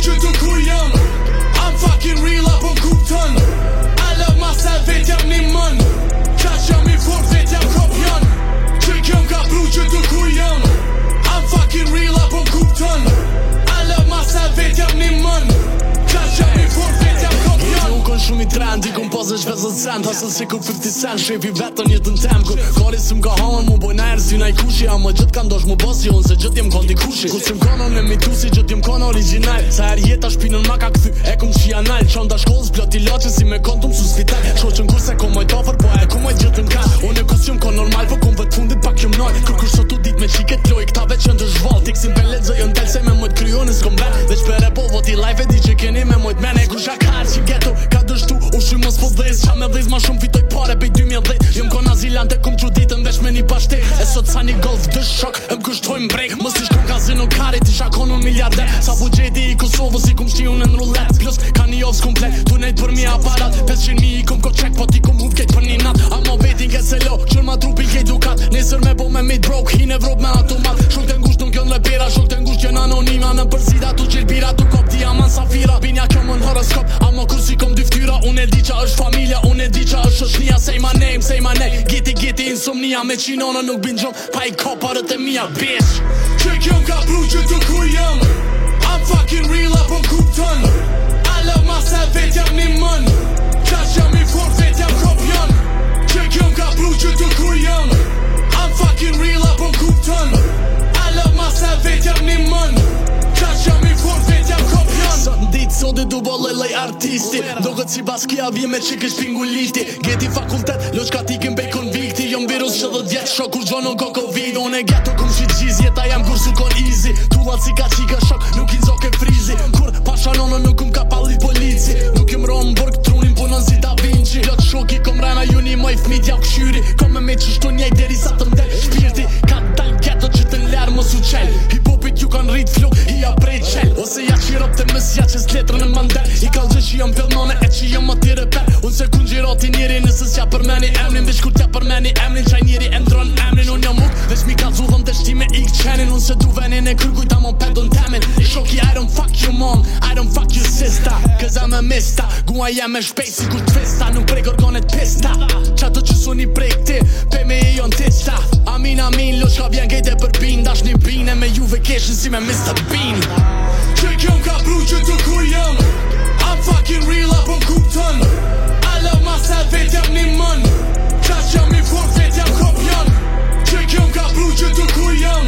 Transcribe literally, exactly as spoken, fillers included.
që të ku jam. I'm fucking real apo kupton. I love myself, vet jam një mën. Qa që jam i fort, vet jam kopjan. Që kjom ka pru që të ku jam. I'm fucking real apo kupton. I love myself, vet jam një mën. Qa që jam i fort, vet jam kopjan. Unë kon shumë i trendi, kon pozë shvezën cent. Hasën si ku fifty cent, shefi vetën jetën tem. Kur kari s'm ka hamën, mu boj nërë si naj kushi. A më gjithë ka ndosh mu bosi, unë se gjithë jem kondi kushi. Kur s'm kono në mitusi, gjithë jem kono original. Sa her jeta shpinën ma ka këthy, e kum qi anal. Qonda shkollës, plot i loqe si me kontum su svital. Shoqën kur se kom moj tofer, po e kum moj gjithën ka. Unë e kus jom kon normal, po kum vet fundit pak jom noj. Kur kur sot u dit me qiket loj, këtave që ndë zhval. Tiksin pe lezë jën tel se me mojt kryonin s'kom ven. Veç per e po voti life e di që keni me mojt mene. Kur shakar që geto, ka dështu, u shumë mos po dhez. Qa me dhez ma shumë fitoj pare pej dy mijë e dhjetë. Jom kon azilante, kum që ditën vesh me një pashtet. E sot sa një golf dësh shok, em kushtojmë brek. Mës t'i shkom kazino karit, isha kon unë miliarder. Sa bugjeti i Kosovës i kum shti unë në rullet. Plus ka një ovës komplet, tu nejt për mi aparat. pesëqind mijë i kum ko qek, po ti kum hub kejt për një nat. Ama vetin ke se lo, qër ma trupin kejt dukat. Nesër me bo me made broke, hi në Evropë me automat. Shok të ngusht nuk jën lepera, shok të ngusht jën anonima. Në përzida tu qil bira, tu kop diamant safira. Binja kjo më në horoskop, ama kur si kom dy ftyra. Unë e di qa është familja, unë e di qa është shnia. Say my name, say my name, giti giti insomnia. Me qinona nuk bin gjom, pa i koparët e mija, bitch. Që kjo ka pru që të ku jam. I'm fucking real apo kupton. I love myself, vet jam një mën. Qa që jam i fort, vet jam kopjan. Që kjo ka pru që të ku jam. I'm fucking real apo kupton. I love myself, vet jam një mën. Qa që jam i fort, vet jam kopjan. Sot n'ditë sodi du bo lej artisti. Do këtë si baskia vje me qik është pinguliti. Geti fakultet, lo qka ti kem bej konvikti. Jom virus që dhe djetë shok kur gjono ko covid. Unë e gjeto kum shi gjiz, jeta jam kur su kon easy. Tullat si ka qika shok, nuk i zoke frizi. Kur pashanone nuk kum ka palit polici. Nuk jem ro më bërg trunin punon si Da Vinci. Lot shoki kom rena ju një moj fmit jav këshyri. Kom me me që shtu njej deri sa të mdel shpirti. Ka dal gjeto që të nlerë më su qel. Hip-hopit ju kan rrit flow, i ja prej qel. Ose ja qirop të mësja që s'letrën e mandel. I kall gjë që jom pjellnone e që jom aty reper. Unë se kun gjiroti njeri nëse s'ja përmeni emnin. Veç kur t'ja përmeni emnin qaj njeri endron emnin. Unë jom muk, veç mi ka zudhëm të shtime i këqenin. Unë se du venin e kërkuj ta mon pedon temin. Shoki I don't fuck your mom, I don't fuck your sister. Cause I'm a mister, gua jem e shpejt si kur t'festa. Nuk prej gorgonet pista, qato që su një prej këti, pe me e jon tista. Amin amin, lo shka vjen kejt e përbin. Dash një bine me juve keshin si me mister Bean. Që kjo ka pru që të ku jam. I'm fucking real apo kupton. I love myself, vet jam një mën. Qa që jam i fort, vet jam kopjan. Që kjo ka pru që të ku jam.